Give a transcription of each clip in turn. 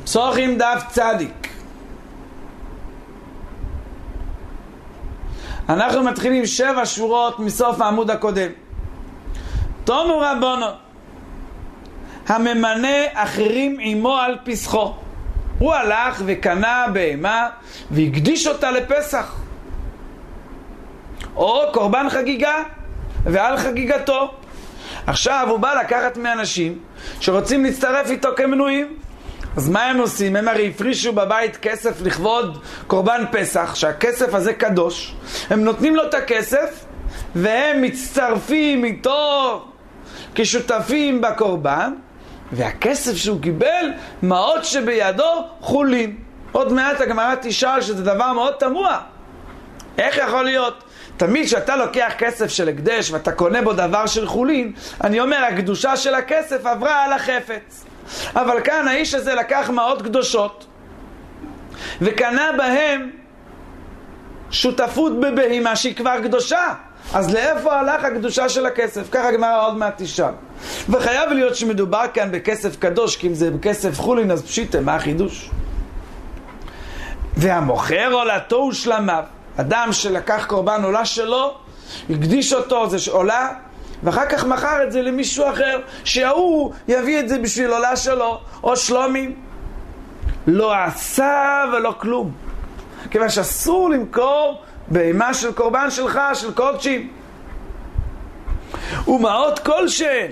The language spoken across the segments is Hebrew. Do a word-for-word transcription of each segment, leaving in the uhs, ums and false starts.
פסוחים דף צדיק. אנחנו מתחילים שבע שורות מסוף העמוד הקודם. תונו רבונו, הממנה אחרים עמו על פסחו. הוא הלך וקנה בהמה והקדיש אותה לפסח, או קורבן חגיגה, ועל חגיגתו. עכשיו הוא בא לקחת מאנשים שרוצים להצטרף איתו כמנויים. אז מה הם עושים? הם הרי הפרישו בבית כסף לכבוד קורבן פסח, שהכסף הזה קדוש. הם נותנים לו את הכסף והם מצטרפים איתו כשותפים בקורבן, והכסף שהוא קיבל מעות שבידו חולין. עוד מעט הגמרא תשאל שזה דבר מאוד תמוה. איך יכול להיות? תמיד שאתה לוקח כסף של הקדש ואתה קונה בו דבר של חולין, אני אומר הקדושה של הכסף עברה על החפץ. אבל כאן האיש הזה לקח מעות קדושות וקנה בהם שותפות בבהמה שהיא כבר קדושה. אז לאיפה הלך הקדושה של הכסף? ככה הגמרא עוד מעט תשאל. וחייב להיות שמדובר כאן בכסף קדוש, כי אם זה בכסף חולין אז פשיטה, מה החידוש? והמוכר עולתו ושלמיו, אדם שלקח קורבן עולה שלו, הקדיש אותו, זה עולה, ואחר כך מכר את זה למישהו אחר, שהוא יביא את זה בשביל עולה שלו, או שלומים. לא עשה ולא כלום. כיוון שאסור למכור בהמה של קורבן שלך, של קודשים. ומעות כלשהן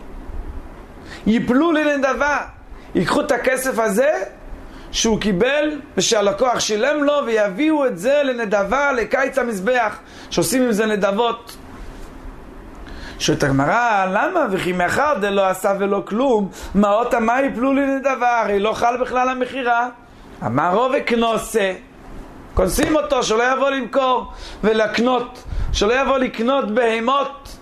יפלו לנדבה, ייקחו את הכסף הזה שהוא קיבל ושהלקוח שילם לו, ויביאו את זה לנדבה, לקיץ המזבח, שעושים עם זה נדבות. שואלת הגמרא, למה? וכי מאחר דלא עשה ולא כלום, מעות המה יפלו לנדבה, הרי לא חל בכלל המחירה. אמר רוב וקנוסה, כונסים אותו שלא יבוא למכור ולקנות, שלא יבוא לקנות בהמות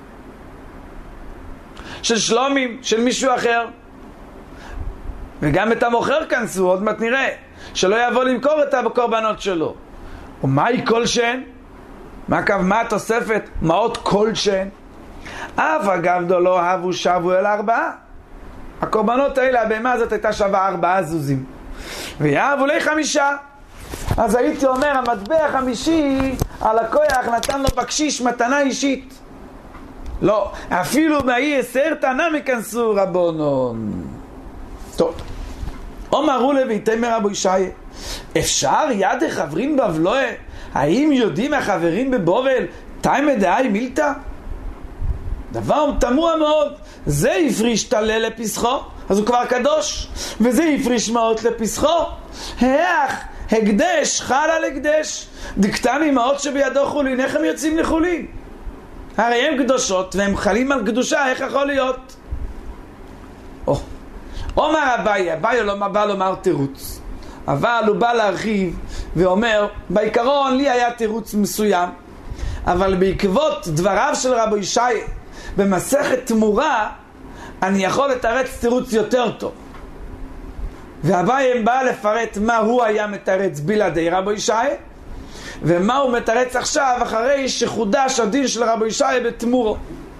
של שלומים, של מישהו אחר. וגם את המוכר כנסו, עוד מעט נראה, שלא יבוא למכור את הקורבנות שלו. ומהי כלשהן? מה קו, מה התוספת? מעות כלשהן? אף אגב דו לא אהבו שבו אל ארבעה. הקורבנות האלה, הבהמה הזאת הייתה שווה ארבעה זוזים, ויאהבו לי חמישה. אז הייתי אומר, המטבע החמישי, הלקוח נתן לו בקשיש מתנה אישית. לא, אפילו מהי עשר תנה מכנסו רבונון. טוב, אומרו לביתמר רבו ישי, אפשר יד החברים בבלואה? האם יודעים החברים בבובל תימא דאי מילתא? דבר תמוה מאוד. זה הפריש תלה לפסחו, אז הוא כבר קדוש, וזה הפריש מעות לפסחו. איך הקדש חל על הקדש, דקטני מעות שבידו חולין, איך הם יוצאים לחולין? הרי הם קדושות והם חלים על קדושה, איך יכול להיות? או, אומר אביי, אביי לא בא לומר תירוץ, אבל הוא בא להרחיב ואומר, בעיקרון לי היה תירוץ מסוים, אבל בעקבות דבריו של רבו ישי במסכת תמורה, אני יכול לתרץ תירוץ יותר טוב. ואביי בא לפרט מה הוא היה מתרץ בלעדי רבו ישי, ומה הוא מתרץ עכשיו אחרי שחודש הדין של רבו ישי בתמורו.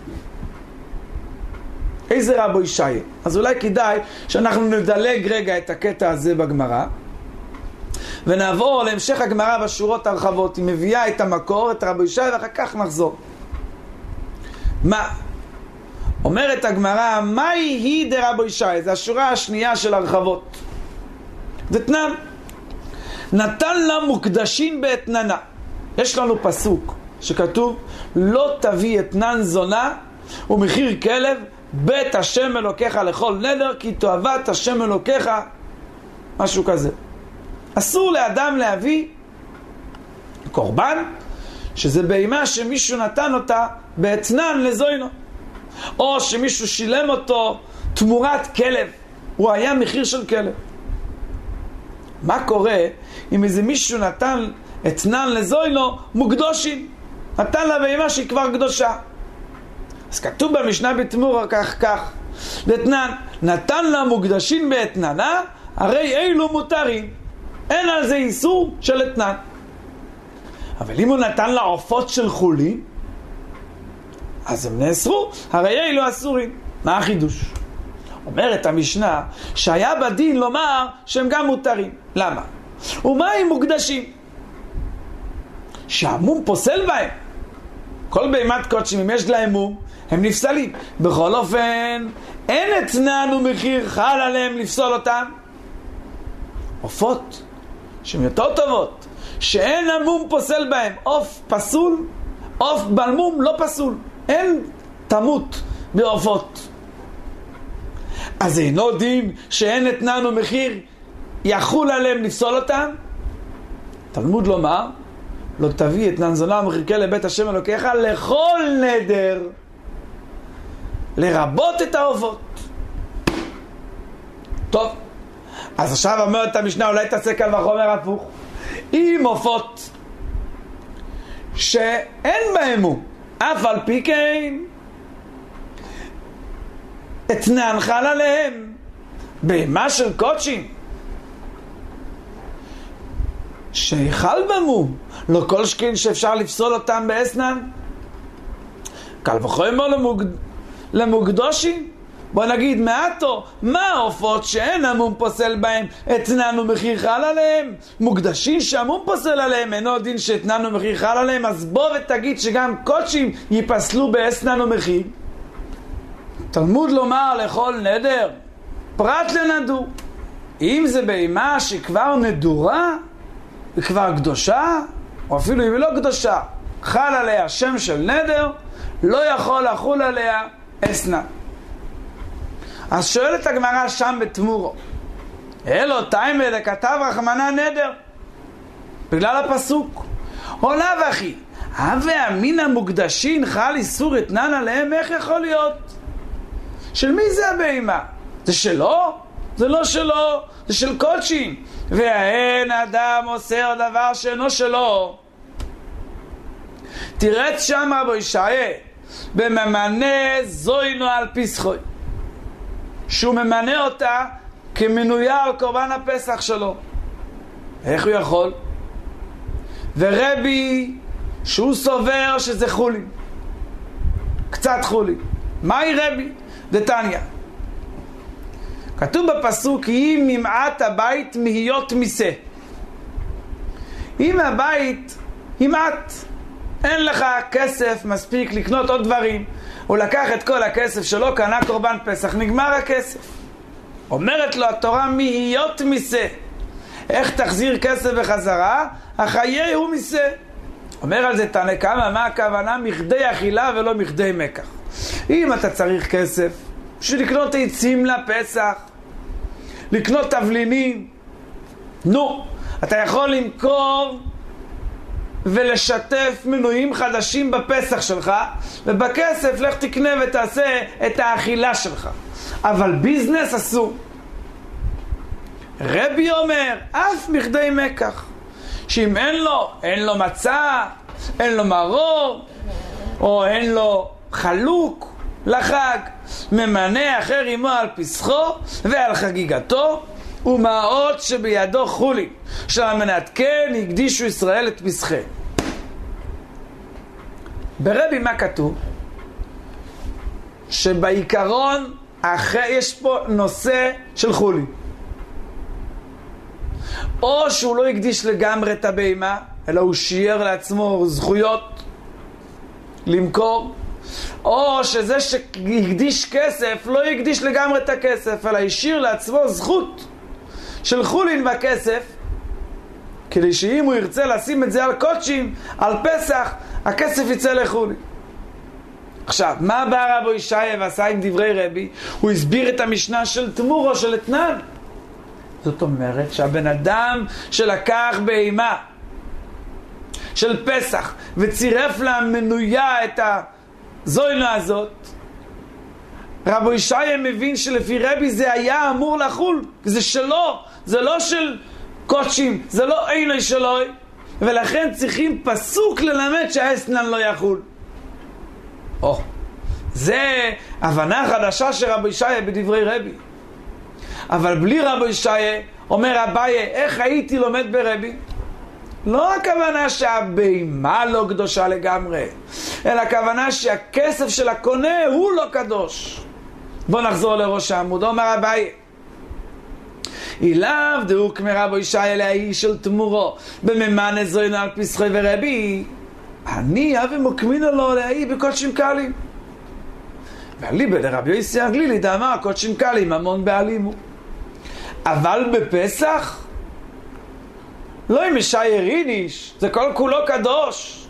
איזה רבו ישי? אז אולי כדאי שאנחנו נדלג רגע את הקטע הזה בגמרא ונעבור להמשך הגמרא בשורות הרחבות. היא מביאה את המקור, את רבו ישי, ואחר כך נחזור. מה? אומרת הגמרא, מהי היא דרבו ישי? זה השורה השנייה של הרחבות. דתנן, נתן לה מוקדשים באתננה. יש לנו פסוק שכתוב, לא תביא אתנן זונה ומחיר כלב בית השם אלוקיך לכל נדר, כי תאהבת השם אלוקיך, משהו כזה. אסור לאדם להביא קורבן שזה בהמה שמישהו נתן אותה באתנן לזוינו, או שמישהו שילם אותו תמורת כלב, הוא היה מחיר של כלב. מה קורה אם איזה מישהו נתן אתנן לזוינו מוקדושים, נתן לה בהמה שהיא כבר קדושה? אז כתוב במשנה בתמורה כך כך, דתנן, נתן לה מוקדשים באתננה, הרי אילו מותרים, אין על זה איסור של אתנן. אבל אם הוא נתן לה עופות של חולין, אז הם נאסרו, הרי אילו אסורים. מה החידוש? אומרת המשנה שהיה בדין לומר שהם גם מותרים. למה? ומה הם מוקדשים? שהמום פוסל בהם. כל בהמת קודשים, אם יש להם מום, הם נפסלים. בכל אופן, אין אתנן ומחיר חל עליהם לפסול אותם. עופות, שהן יותר טובות, שאין המום פוסל בהם. עוף פסול, עוף בלמום לא פסול. אין תמות בעופות. אז אינו דין שאין אתנן ומחיר יחול עליהם לפסול אותם? תלמוד לומר, לא תביא אתנן זונה ומחיר לבית השם אלוקיך לכל נדר, לרבות את העופות. טוב, אז עכשיו אומרת המשנה, אולי תעשה קל וחומר הפוך. אם עופות שאין בהם מום, אף על פי כן אתנן חל עליהם, בהמה של קודשים שיחל במום, לא כל שכן שאפשר לפסול אותם באסנן. קל וחומר למוג... למוקדושים. בוא נגיד מעטו, מה העופות שאין המום פוסל בהם אתנן ומחיר חל עליהם? מוקדשים שהמום פוסל עליהם אינו דין שאתנן ומחיר חל עליהם. אז בוא ותגיד שגם קודשים ייפסלו באסנן ומחיר. תלמוד לומר לכל נדר פרט לנדור. אם זה בהמה שכבר נדורה וכבר קדושה, או אפילו אם היא לא קדושה, חל עליה שם של נדר, לא יכול לחול עליה אסנן. אז שואלת הגמרא שם בתמורו, אלו תיימה לכתב רחמנה נדר, בגלל הפסוק עולה וכי הווה אמין המוקדשין חל איסור אתנן עליהם. איך יכול להיות? של מי זה הבהמה? זה שלו? זה לא שלו, זה של קודשים. והאין אדם אוסר דבר שאינו שלו. תרץ שם רבו ישעיה בממנה זוינו על פסחוי, שהוא ממנה אותה כמנויה על קורבן הפסח שלו. איך הוא יכול? ורבי שהוא סובר שזה חולין, קצת חולין. מהי רבי? דתניא, כתוב בפסוק אם ממעט הבית מהיות מיסה. אם הבית היא מעט, אין לך כסף מספיק לקנות עוד דברים, הוא לקח את כל הכסף שלו, קנה קורבן פסח, נגמר הכסף. אומרת לו התורה מהיות מיסה. איך תחזיר כסף בחזרה? החיי הוא מיסה. אומר על זה תנא קמא, מה הכוונה? מכדי אכילה ולא מכדי מקח. אם אתה צריך כסף בשביל לקנות עצים לפסח, לקנות תבלינים, נו, אתה יכול למכור ולשתף מנויים חדשים בפסח שלך, ובכסף לך תקנה ותעשה את האכילה שלך. אבל ביזנס אסור. רבי אומר אף מכדי מקח, שאם אין לו, אין לו מצה, אין לו מרור, או אין לו חלוק לחג, ממנה אחר עמו על פסחו ועל חגיגתו, ומעות שבידו חולי, שעל מנת כן הקדישו ישראל את פסחי. ברבי מה כתוב? שבעיקרון אחרי, יש פה נושא של חולי, או שהוא לא הקדיש לגמרי את הבהמה, אלא הוא שיער לעצמו זכויות למכור, או שזה שהקדיש כסף לא הקדיש לגמרי את הכסף, אלא השאיר לעצמו זכות של חולין בכסף, כדי שאם הוא ירצה לשים את זה על קודשים, על פסח, הכסף יצא לחולין. עכשיו, מה בא רבו ישעיה ועשה עם דברי רבי? הוא הסביר את המשנה של תמורו של אתנן. זאת אומרת שהבן אדם שלקח בהמה של פסח וצירף לה מנויה את הזוינה הזאת, רבו ישעיה מבין שלפי רבי זה היה אמור לחול, זה שלו, זה לא של קודשים, זה לא אינו שלו, ולכן צריכים פסוק ללמד שהאסנן לא יחול. או, זה הבנה חדשה של רבו ישעיה בדברי רבי. אבל בלי רבו ישעיה, אומר אביי, איך הייתי לומד ברבי? לא הכוונה שהבהמה לא קדושה לגמרי, אלא הכוונה שהכסף של הקונה הוא לא קדוש, בוא נחזור לראש העמוד. אומר אביי, אילב דאוק מרבו ישי אלה האיש של תמורו בממן זוינו על פסחי ורבי, אני אבי מוקמינו לו להאי בקודשים קלים. ואליבא דרבי יוסי הגלילי דאמר קודשים קלים המון בעלימו. אבל בפסח לא עם משייר איניש, זה כל כולו קדוש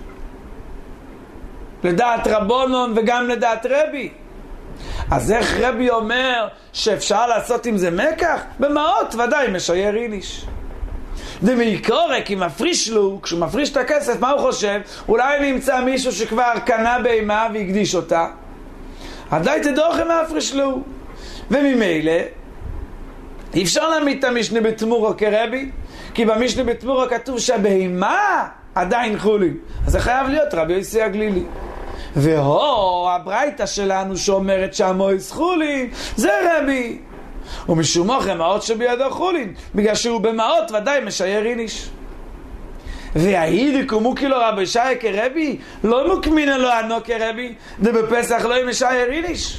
לדעת רבונון וגם לדעת רבי. אז איך רבי אומר שאפשר לעשות עם זה מקח? במעות ודאי משייר איניש. ומעיקרו כי מפריש לו, כשהוא מפריש את הכסף, מה הוא חושב? אולי נמצא מישהו שכבר קנה בהמה והקדיש אותה, עדיי תדורכם מפריש לו. וממילא אי אפשר להעמיד את המשנה בתמורו כרבי, כי במשנה בתמורו כתוב שהבהמה עדיין חולין, אז זה חייב להיות רבי יוסי הגלילי. והו הברייתא שלנו שאומרת שהמויס חולין זה רבי, ומשום מוכם מעות שבידו חולין, בגלל שהוא במעות ודאי משייר איניש. והאידי קומוקי לו רבי ישי כרבי, לא מוקמינו לו ענו כרבי, ובפסח לא משייר איניש.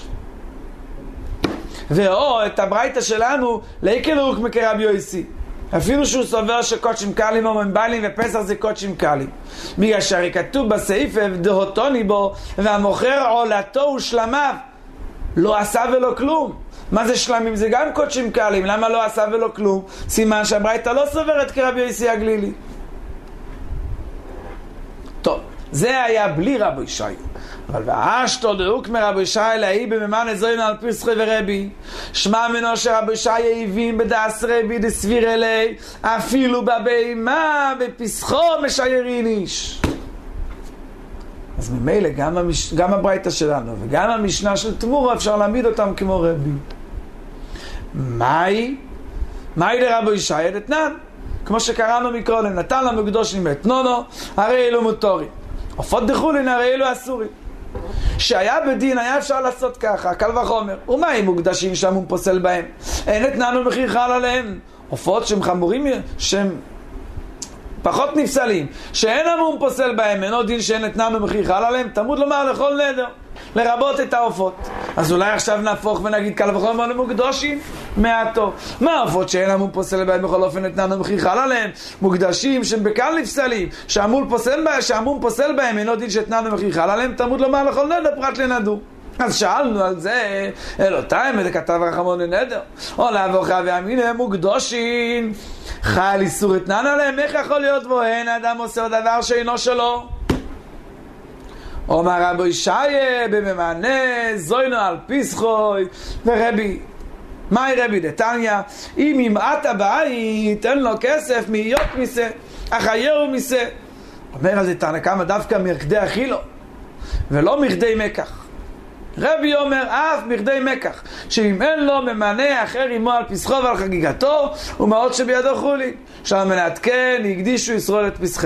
ואו את הברייתא שלנו לאיקל רוקמה כרבי יוסי, אפילו שהוא סובר שקודשים קלים או מביילים ופסח זה קודשים קלים, בגלל שהרי כתוב בסעיף דהותוני בו והמוכר עולתו ושלמיו לא עשה ולא כלום. מה זה שלמים? זה גם קודשים קלים. למה לא עשה ולא כלום? סימן שהברייתא לא סוברת כרבי יוסי הגלילי. טוב, זה היה בלי רבי ישי. אבל ואשתו דאוק מרבי ישי להי בממן זוינו על פסחי ורבי, שמע מנו שרבי ישי הבין בדעס רבי דסביר אלי אפילו בבהמה בפסחו משייר איניש. אז ממילא גם, המש... גם הברייתא שלנו וגם המשנה של תמורו אפשר להעמיד אותם כמו רבי. מהי? מהי לרבי ישי דתנן? כמו שקראנו מקודם, נתן לנו קדושים אתנונו, הרי אלו מותורי, עופות דחולין הרי אלו אסורי. שהיה בדין היה אפשר לעשות ככה, קל וחומר. ומה אם מוקדשים שהמום פוסל בהם? אין אתננו מחיר חל עליהם. עופות שהם חמורים, שהם פחות נפסלים, שאין המום פוסל בהם, אינו דין שאין אתננו מחיר חל עליהם, תמוד לומר לכל נדר, לרבות את העופות. אז אולי עכשיו נהפוך ונגיד קל וחומר למוקדשים מעטו. מה העופות שאין המום פוסל בהם בכל אופן אתננו מחיר חל עליהם? מוקדשים שהם בקל נפסלים, שהמום פוסל בהם, שהמום פוסל בהם אינו דין שאתננו מחיר חל עליהם, תמוד לומר לכל נדר פרט לנדו. אז שאלנו על זה, אלותיים, זה כתב רחמון לנדר. או להבוכה ואמינה מוקדושים, חל איסור אתנן עליהם, איך יכול להיות בו? אין אדם עושה דבר שאינו שלו. אומר רבי ישי בממנה זוינו על פסחוי ורבי, מהי רבי דתניא? אם ימעט הבית אין לו כסף מהיות מיסה, אחיירו מיסה. אומר על זה תנא קמא דווקא מרקדי אכילו ולא מרקדי מקח. רבי אומר אף מרקדי מקח, שאם אין לו ממנה אחר עמו על פסחו ועל חגיגתו ומעות שבידו חולין, שם מנעתקן הקדישו ישרוד את פסחי.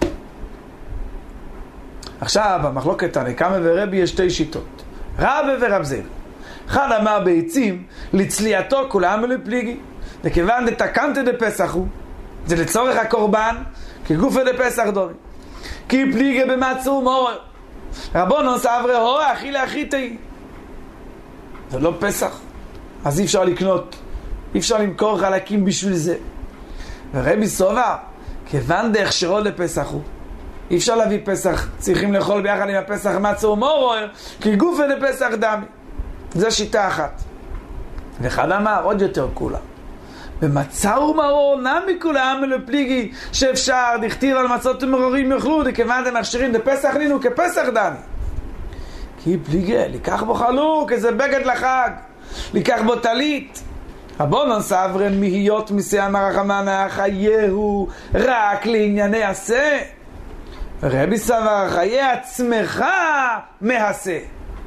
עכשיו במחלוקת תנא קמא ורבי יש שתי שיטות, רבי ורב זירא. אחד אמר בעצים לצליעתו כולם ולפליגי, וכיוון דתקנתא דפסח הוא, זה לצורך הקורבן כגופא דפסח דומי, כי פליגי במצור מורר רבונון סברי הו אחי לאחיתי, זה לא פסח, אז אי אפשר לקנות, אי אפשר למכור חלקים בשביל זה. ורבי סובר כיוון דהכשרו לפסח הוא, אי אפשר להביא פסח, צריכים לאכול ביחד עם הפסח מצור מורר כי גופא דפסח דמי. זו שיטה אחת. ואחד אמר עוד יותר כולה, במצר ומרור נמי כולם לפליגי שאפשר דכתיב על מצות ומרורים יאכלו דכיוון דמכשירים דפסח נינו כפסח דמי, כי פליגי לקח בו חלוק איזה בגד לחג, לקח בו טלית. רבונון סברן מהיות מיסי אמר רחמנא חייהו רק לענייני עשה, רבי סבר חיי עצמך מעשה.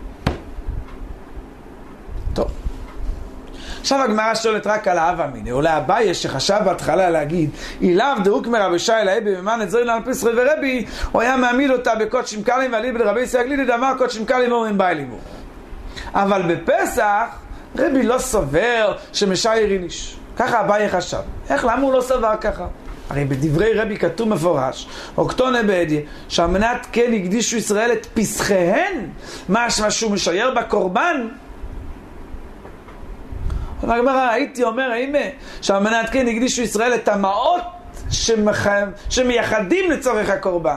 טוב, עכשיו הגמרא שואלת רק על האב אמיני, אולי אביי שחשב בהתחלה להגיד אילב דאוק מרבי ישי להי בממן את זוינו על פסחי ורבי, הוא היה מעמיד אותה בקודשים קלים ועלי ברבי יוסי הגלילי דאמר קודשים קלים אומרים ביילימו. אבל בפסח רבי לא סובר שמשייר איניש, ככה אביי חשב. איך, למה הוא לא סבר ככה? הרי בדברי רבי כתוב מפורש, אוקטונה בעדיה, שהמנת כן הקדישו ישראל את פסחיהן, משמע שהוא משייר בקורבן, הגמרא, הייתי אומר, הנה, שהמנת כן הקדישו ישראל את המעות שמח... שמייחדים לצורך הקורבן.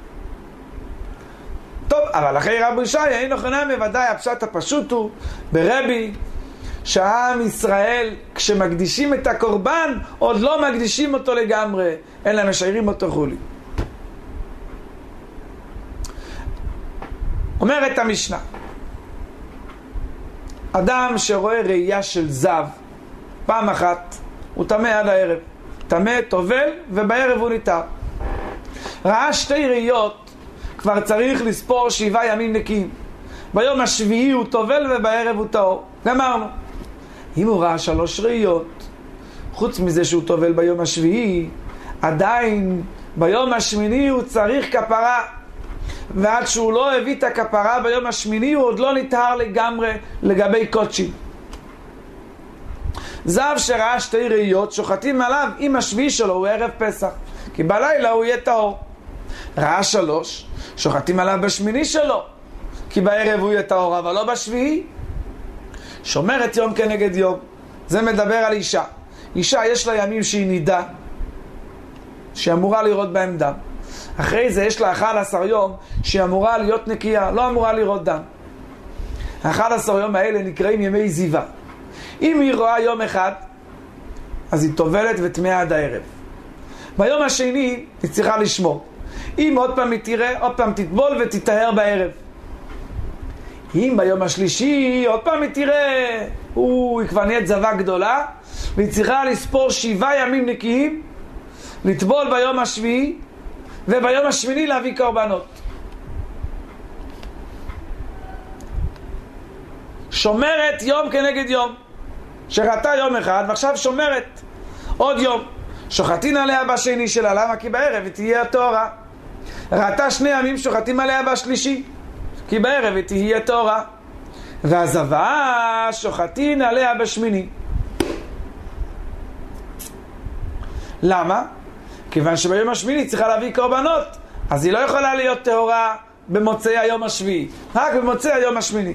טוב, אבל אחרי רבי ישי, אין נכונה מוודאי, הפשט הפשוט הוא ברבי, שהעם ישראל, כשמקדישים את הקורבן, עוד לא מקדישים אותו לגמרי, אלא משיירים אותו חולי. אומרת המשנה, אדם שרואה ראייה של זב, פעם אחת, הוא טמא עד הערב. טמא, טובל, ובערב הוא ניטר. ראה שתי ראיות, כבר צריך לספור שבעה ימים נקיים. ביום השביעי הוא טובל ובערב הוא טהור. גמרנו. אם הוא ראה שלוש ראיות, חוץ מזה שהוא טובל ביום השביעי, עדיין ביום השמיני הוא צריך כפרה. ועד שהוא לא הביא את הכפרה ביום השמיני, הוא עוד לא נטהר לגמרי לגבי קודשים. זב שראה שתי ראיות, שוחטים עליו עם השביעי שלו, הוא ערב פסח, כי בלילה הוא יהיה טהור. ראה שלוש, שוחטים עליו בשמיני שלו, כי בערב הוא יהיה טהור, אבל לא בשביעי. שומרת יום כנגד יום. זה מדבר על אישה. אישה יש לה ימים שהיא נידה, שאמורה לראות בהם דם. אחרי זה יש לה אחד עשר יום שהיא אמורה להיות נקייה, לא אמורה לראות דם. אחד עשר יום האלה נקראים ימי זיווה. אם היא רואה יום אחד, אז היא טובלת וטמאה עד הערב. ביום השני היא צריכה לשמור. אם עוד פעם היא תראה, עוד פעם תטבול ותטהר בערב. אם ביום השלישי עוד פעם היא תראה, היא כבר נהיית זווה גדולה, והיא צריכה לספור שבעה ימים נקיים, לטבול ביום השביעי, וביום השמיני להביא קורבנות. שומרת יום כנגד יום. שראתה יום אחד ועכשיו שומרת עוד יום. שוחטין עליה בשני שלה, למה? כי בערב היא תהיה טהורה. ראתה שני ימים, שוחטים עליה בשלישי, כי בערב היא תהיה טהורה. והזווה שוחטין עליה בשמיני. למה? כיוון שביום השמיני צריכה להביא קורבנות, אז היא לא יכולה להיות טהורה במוצאי היום השביעי, רק במוצאי היום השמיני.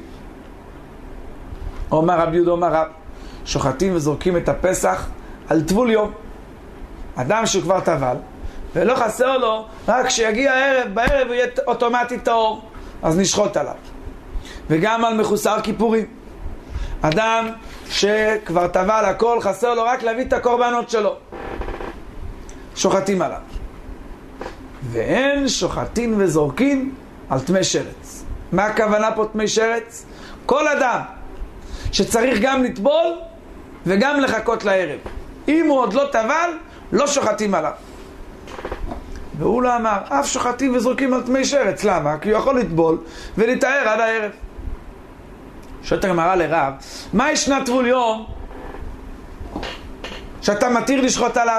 אומר רבי יהודה אומר רב, שוחטים וזורקים את הפסח על טבול יום. אדם שכבר טבל ולא חסר לו, רק כשיגיע הערב, בערב הוא יהיה אוטומטית טהור, אז נשחוט עליו. וגם על מחוסר כיפורים, אדם שכבר טבל הכל, חסר לו רק להביא את הקורבנות שלו, שוחטים עליו. ואין שוחטין וזורקין על תמי שרץ. מה הכוונה פה תמי שרץ? כל אדם שצריך גם לטבול וגם לחכות לערב, אם הוא עוד לא טבל, לא שוחטים עליו. והוא לא אמר, אף שוחטים וזורקים על תמי שרץ. למה? כי הוא יכול לטבול ולהתאר עד הערב. שואלת הגמרא לרב, מה ישנה טבול יום שאתה מתיר לשחוט עליו?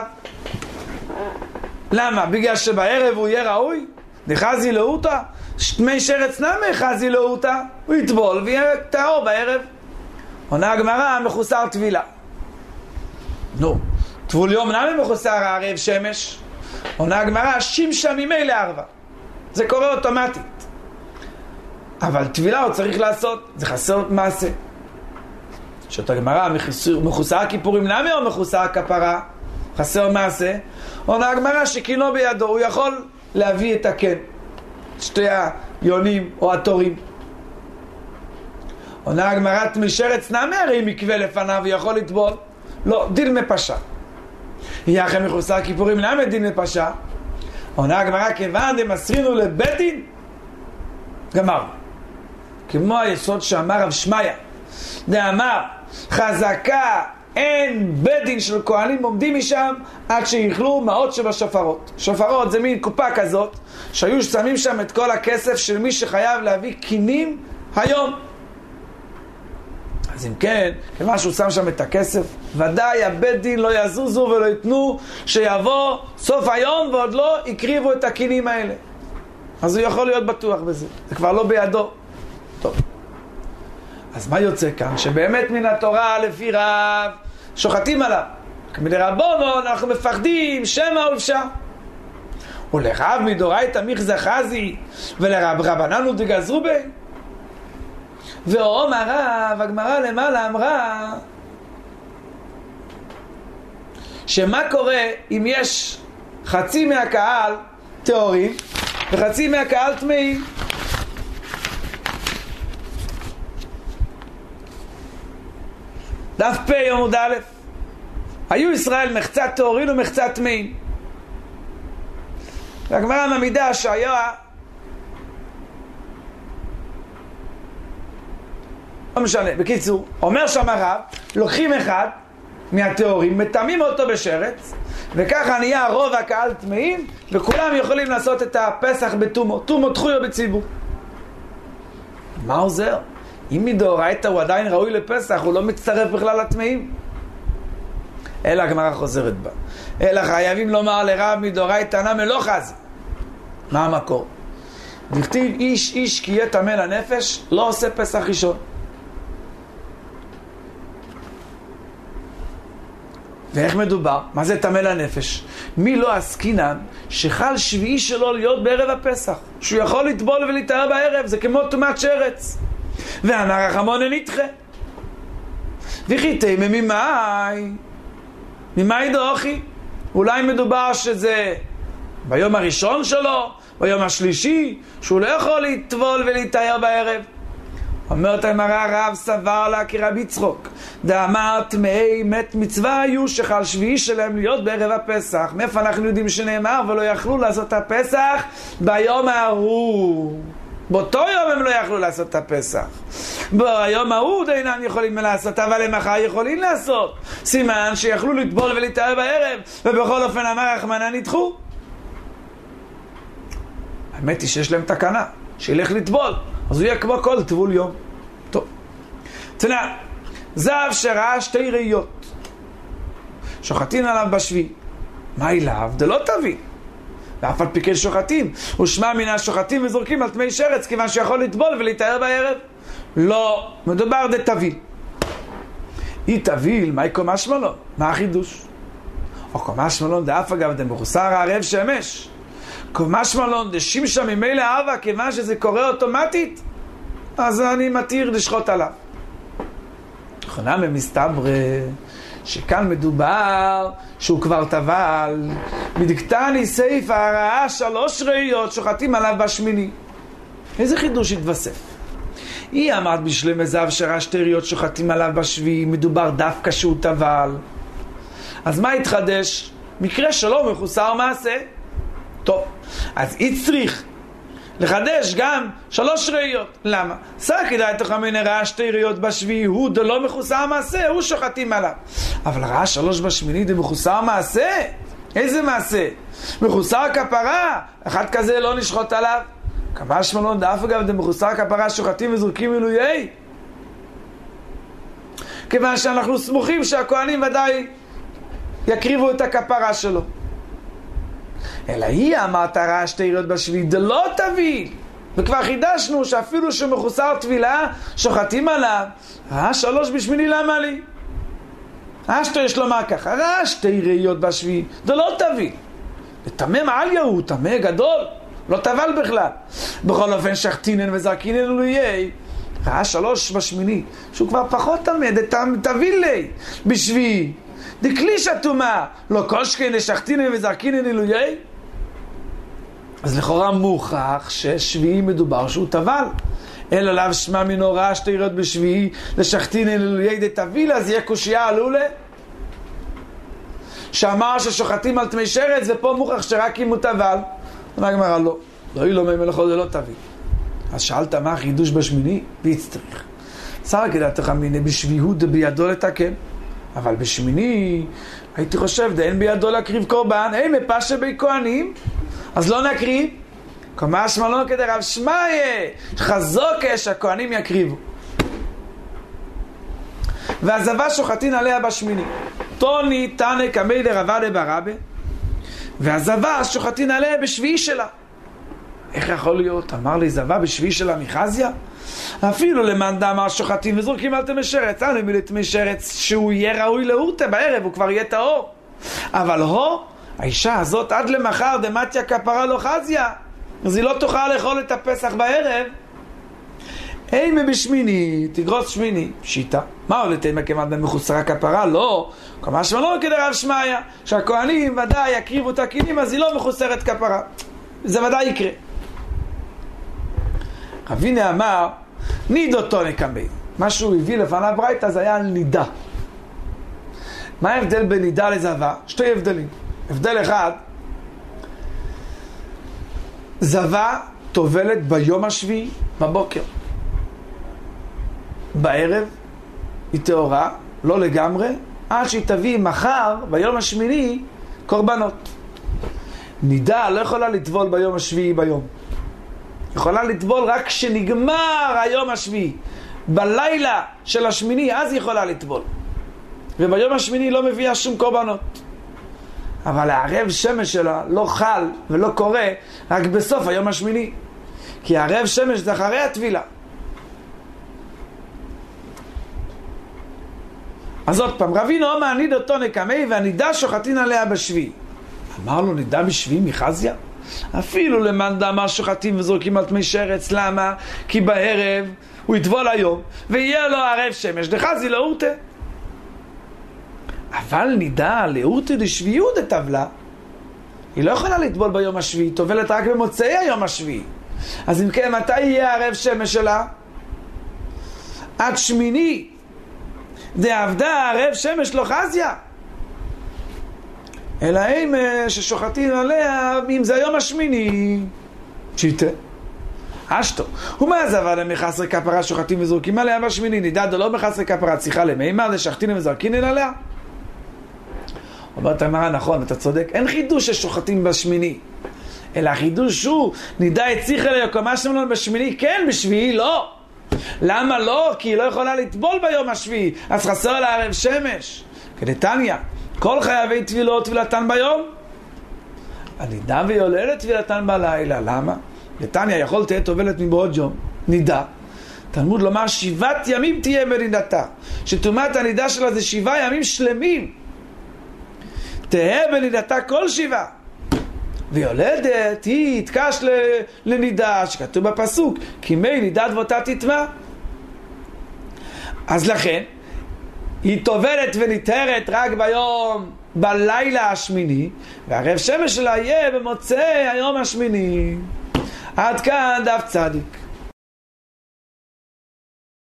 למה? בגלל שבערב הוא יהיה ראוי? דחזי לאותה? תמי שרץ נמי חזי לאותה? הוא יטבול ויהיה טהור בערב. עונה הגמרא, מחוסר טבילה. נו, טבול יום נמי מחוסר הערב שמש? עונה הגמרא, שימשה ממילא ערבה. זה קורה אוטומטית. אבל טבילה הוא צריך לעשות, זה חסר מעשה. שאת הגמרא, מחוסר כיפורים נמי או מחוסר כפרה? חסר מעשה. עונה הגמרא שקינו בידו, הוא יכול להביא את הקן, שתי היונים או התורים. עונה הגמרא, תמי שרץ נמי הרי מקווה לפניו ויכול לטבול. לא, דין מפשע. יחד מחוסר כיפורים נמי דין מפשע. עונה הגמרא, כיוון דמסרינו לבית דין, גמר. כמו היסוד שאמר רב שמעיה, דאמר חזקה אין בית דין של כהנים עומדים משם עד שיכלו מעות שבשופרות. שופרות זה מין קופה כזאת שהיו שמים שם את כל הכסף של מי שחייב להביא קינים היום. אז אם כן, כיוון שהוא שם שם את הכסף, ודאי הבית דין לא יזוזו ולא יתנו שיבוא סוף היום ועוד לא יקריבו את הקינים האלה. אז הוא יכול להיות בטוח בזה, זה כבר לא בידו. טוב, אז מה יוצא כאן? שבאמת מן התורה לפי רב שוחטים עליו, כמדרבנן אנחנו מפחדים שמא הוא אפשר. ולרב מדאורייתא מיכזא חזי ולרב רבנן דגזרו בי. ואומר רב, הגמרא למעלה אמרה שמה קורה אם יש חצי מהקהל טהורים וחצי מהקהל טמאים? דף פ' עמוד א', היו ישראל מחצת טהורים ומחצת טמאים. והגמרא מעמידה שהיה לא משנה, בקיצור, אומר שם הרב, לוקחים אחד מהטהורים, מטמאים אותו בשרץ, וככה נהיה רוב הקהל טמאים, וכולם יכולים לעשות את הפסח בתומו, תומו תחויו בציבור. מה עוזר? אם מדאורייתא הוא עדיין ראוי לפסח, הוא לא מצטרף בכלל לטמאים. אלא הגמרא חוזרת בה. אלא חייבים לומר לרב מדאורייתא נמי לא חזי. מה המקור? דכתיב איש איש כי יהיה טמא לנפש, לא עושה פסח ראשון. ואיך מדובר? מה זה טמא לנפש? מי לא עסקינן שחל שביעי שלו להיות בערב הפסח, שהוא יכול לטבול ולהתאר בערב, זה כמו טומאת שרץ. והנר רחמון נדחה. וכי תימא ממאי ממאי דאוכי, אולי מדובר שזה ביום הראשון שלו, ביום השלישי, שהוא לא יכול לטבול ולהתאר בערב. אומרת הגמרא, רב סבר לה כרבי יצחוק דאמר טמאי מת מצווה היו שחל שביעי שלהם להיות בערב הפסח. מאיפה אנחנו יודעים שנאמר ולא יכלו לעשות את הפסח ביום ההוא? באותו יום הם לא יכלו לעשות את הפסח, ביום ההוא אינם יכולים לעשות, אבל הם מחר יכולים לעשות. סימן שיכלו לטבול ולהתאר בערב, ובכל אופן אמר רחמנא נדחו. האמת היא שיש להם תקנה שילך לטבול, אז הוא יהיה כמו כל טבול יום. טוב, תנא, זב שראה שתי ראיות שוחטין עליו בשביעי, מה אליו? דלא תביא, ואף על פי כן שוחטים, ושמע מן השוחטים וזורקים על טמאי שרץ, כיוון שיכול לטבול ולהתאר בערב. לא, מדובר דתביל. אי תביל, מהי קומה שמלון? מה החידוש? או קומה שמלון דאף אגב דמחוסר הערב שמש. קומה שמלון דשימשה ממילא אהבה, כיוון שזה קורה אוטומטית, אז אני מתיר לשחוט עליו. נכונה ממסתבר שכאן מדובר שהוא כבר טבל. מדקתני סייפה הרעה שלוש ראיות שוחטים עליו בשמיני. איזה חידוש התווסף? היא אמרת בשלם זב שראה שתי ראיות שוחטים עליו בשביעי, מדובר דווקא שהוא טבל. אז מה התחדש? מקרה שלא מחוסר מעשה. טוב, אז היא צריך לחדש גם שלוש ראיות. למה? שר כדאי תחמיני ראה שתי ראיות בשביעי, הוא דלא מחוסר מעשה, הוא שוחטים עליו. אבל ראה שלוש בשמיני דמחוסר מעשה? איזה מעשה? מחוסר כפרה, אחד כזה לא נשחוט עליו. קבע שמלון דאף אגב דמחוסר כפרה שוחטים וזורקים מילויי, כיוון שאנחנו סמוכים שהכהנים ודאי יקריבו את הכפרה שלו. אלא היא אמרת ראה שתי ראיות בשביעי דלא תביל, וכבר חידשנו שאפילו שמחוסר טבילה שוחטים עליו. ראה שלוש בשמיני, למה לי? אשתו יש לומר ככה, ראה שתי ראיות בשביעי דלא תביל, ותמם עליה הוא תמה גדול, לא טבל בכלל. בכל אופן שחטינן וזרקינן אלוהי, ראה שלוש בשמיני שהוא כבר פחות תמה, תביל לי בשביעי דקליש התומה, לא קושקין לשחטינן וזרקינן אלוהי. אז לכאורה מוכח ששביעי מדובר שהוא טבל. אלא לאו שמע מינו ראה שתי ראיות בשביעי לשחטינן אלוהי דתביל, אז יהיה קושיה עלולה שאמר ששוחטים על טמאי שרץ, ופה מוכח שרק אם הוא טבל. מה גמרא? לא, לא היא לא ממלכו, זה לא תביל. אז שאלת מה החידוש בשמיני? והצטריך שר כדאי תחמיני בשביעי הוא בידו לתקן, אבל בשמיני הייתי חושב אין בידו להקריב קורבן, היי מפשה בי כהנים, אז לא נקריב. קומה שמלון כדי רב שמעיה חזוקה שהכהנים יקריבו. והזבה שוחטין עליה בשמיני, טוני תנא קמי דרבה דברבה, והזבה שוחטין עליה בשביעי שלה. איך יכול להיות? אמר לי זבה בשביעי שלה מחזיה? אפילו למאן דאמר שוחטים וזורקים על טמאי שרץ, אנו מילא טמאי שרץ שהוא יהיה ראוי להורתה בערב, הוא כבר יהיה טהור. אבל הו, האישה הזאת עד למחר דמתיה כפרה לא חזיה, אז היא לא תוכל לאכול את הפסח בערב, אימה בשמיני, תגרוס שמיני, שיטה. מה עולה תימה כמעט במחוסרה כפרה? לא. כמה שמלון כדי רב שמעיה, שהכהנים ודאי יקריבו את הכלים, אז היא לא מחוסרת כפרה. זה ודאי יקרה. רבינה אמר, ניד אותו נקמי. מה שהוא הביא לפניו ברייתא זה היה על נידה. מה ההבדל בין נידה לזבה? שתי הבדלים. הבדל אחד, זבה טובלת ביום השביעי בבוקר. בערב היא טהורה, לא לגמרי, עד שהיא תביא מחר, ביום השמיני, קורבנות. נידה לא יכולה לטבול ביום השביעי ביום. יכולה לטבול רק כשנגמר היום השביעי. בלילה של השמיני, אז היא יכולה לטבול. וביום השמיני לא מביאה שום קורבנות. אבל הערב שמש שלה לא חל ולא קורה רק בסוף היום השמיני. כי הערב שמש זה אחרי הטבילה. אז עוד פעם, רבינו אומר, ניד אותו נקמי והנידה שוחטין עליה בשביעי. אמר לו, נידה בשביעי מחזיה? אפילו למאן דאמר שוחטים וזורקים על תמי שרץ. למה? כי בערב הוא יטבול היום ויהיה לו ערב שמש דחזי לאורטה. אבל נידה לאורטה דשביעיות דטבלה. היא לא יכולה לטבול ביום השביעי, טובלת רק במוצאי היום השביעי. אז אם כן, מתי יהיה ערב שמש שלה? עד שמיני דעבדה ערב שמש לא חזיה. אלא אם ששוחטים עליה, אם זה היום השמיני, שיטה. אשתו. ומה זה אבל מחסר כפרה שוחטים וזורקים עליה בשמיני? נידד או לא מחסר כפרה צריכה למימה, זה שחטים וזרקין עליה? אומרת אמרה, נכון, אתה צודק, אין חידוש ששוחטים בשמיני. אלא החידוש הוא, נידה הציח אליה כמה שמלון בשמיני, כן, בשביעי לא. למה לא? כי היא לא יכולה לטבול ביום השביעי, אז חסר לה ערב שמש. כדתניא, כל חייבי טבילו טבילתן ביום, הנידה ויולדת טבילתן בלילה. למה? דתניא יכול תהיה טובלת מבעוד יום, נידה. תלמוד לומר שבעת ימים תהיה בנידתה, שטומאת הנידה שלה זה שבעה ימים שלמים. תהיה בנידתה כל שבעה. ויולדת היא תקש לנידה, שכתוב בפסוק, כי מי נידת ואותה תטמא. אז לכן, היא טובלת וניתרת רק ביום, בלילה השמיני, והערב שמש שלה יהיה במוצאי היום השמיני. עד כאן דף צדיק.